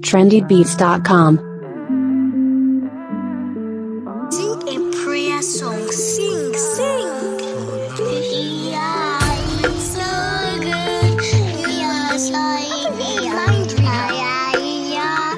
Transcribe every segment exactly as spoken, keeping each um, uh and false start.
trendy beats dot com. Sing a prayer song, sing, sing. Yeah, it's so good. We are so mind yeah, yeah,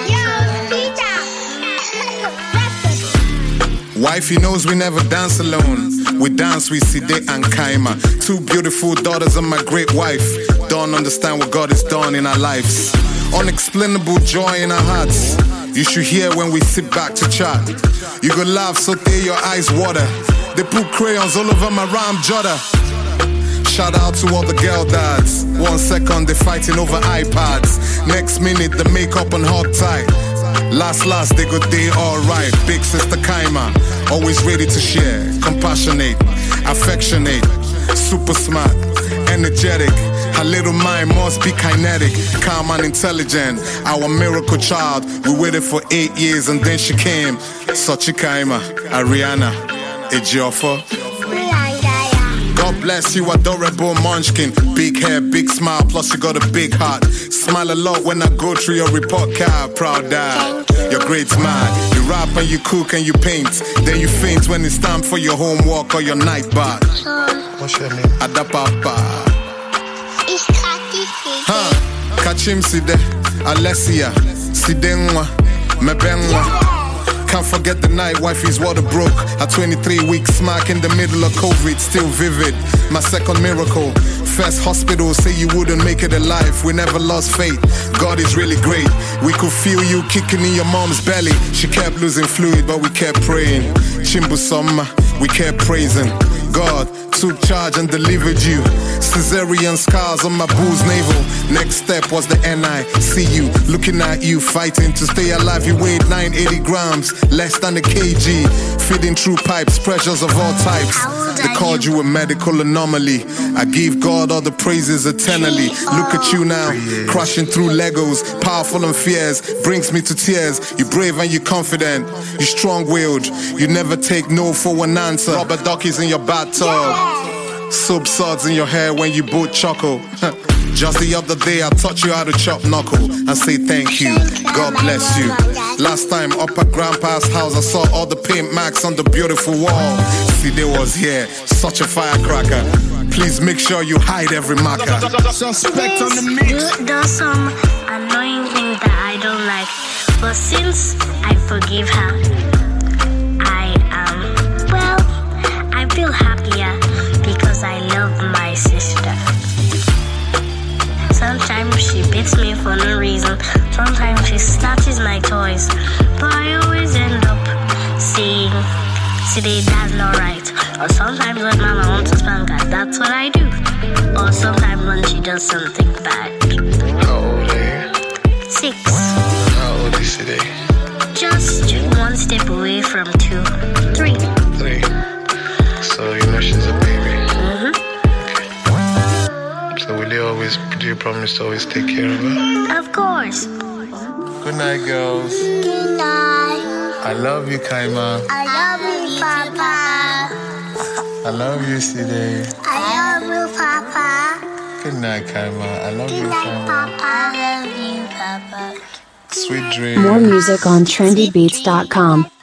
yeah. Wifey knows we never dance alone. We dance with Side and Kaima, two beautiful daughters of my great wife. Don't understand what God has done in our lives. Unexplainable joy in our hearts. You should hear when we sit back to chat. You go laugh, so there your eyes water. They put crayons all over my rhyme jotter. Shout out to all the girl dads. One second they fighting over iPads. Next minute the makeup and hog tight. Last last they go day alright. Big sister Kaima, always ready to share. Compassionate, affectionate, super smart, energetic. Her little mind must be kinetic, calm and intelligent. Our miracle child, we waited for eight years and then she came. Such a Kaima, Ariana, Ejiofor. God bless you, adorable munchkin. Big hair, big smile, plus you got a big heart. Smile a lot when I go through your report card. Proud dad, you're great man. You rap and you cook and you paint. Then you faint when it's time for your homework or your night bath. What's your name? Adapapa. Huh? Kachim Side, Alessia, Sidenwa, Mebenwa. Can't forget the night wifey's water broke. A twenty-three week smack in the middle of COVID, still vivid. My second miracle. First hospital, say you wouldn't make it alive. We never lost faith. God is really great. We could feel you kicking in your mom's belly. She kept losing fluid, but we kept praying. Chimbusoma, we kept praising. God took charge and delivered you. Caesarean scars on my boo's navel. Next step was the N I C U. Looking at you, fighting to stay alive. You weighed nine hundred eighty grams, less than a kg. Feeding through pipes, pressures of all types. They called you a medical anomaly. I give God all the praises eternally. Look at you now, crashing through Legos. Powerful and fierce, brings me to tears. You're brave and you're confident. You're strong-willed. You never take no for an answer. Rubber duckies in your bathtub. Soap suds in your hair when you both chuckle. Just the other day I taught you how to chop knuckle and say thank you, God bless you. Last time up at Grandpa's house I saw all the paint marks on the beautiful wall. Side was here, such a firecracker. Please make sure you hide every marker. Suspect on the mix. Does some annoying thing that I don't like, but since I forgive her, I am, well, I feel happier because I love my sister. Sometimes she beats me for no reason. Sometimes she snatches my toys. But I always end up saying, "Today that's not right." Or sometimes when Mama wants to spank her, that's what I do. Or sometimes when she does something bad. How old are you? Six. How old is today? Just one step away from two. Three. Three. So you know she's a baby. Mm-hmm. So will you always, do you promise to always take care of her? Of course. Good night, girls. Good night. I love you, Kaima. I love you, Papa. I love you, Side. I love you, Papa. Good night, Kaima. I love Good you, night, Kaima. Papa. I love you, Papa. Sweet dreams. More music on trendy beats dot com.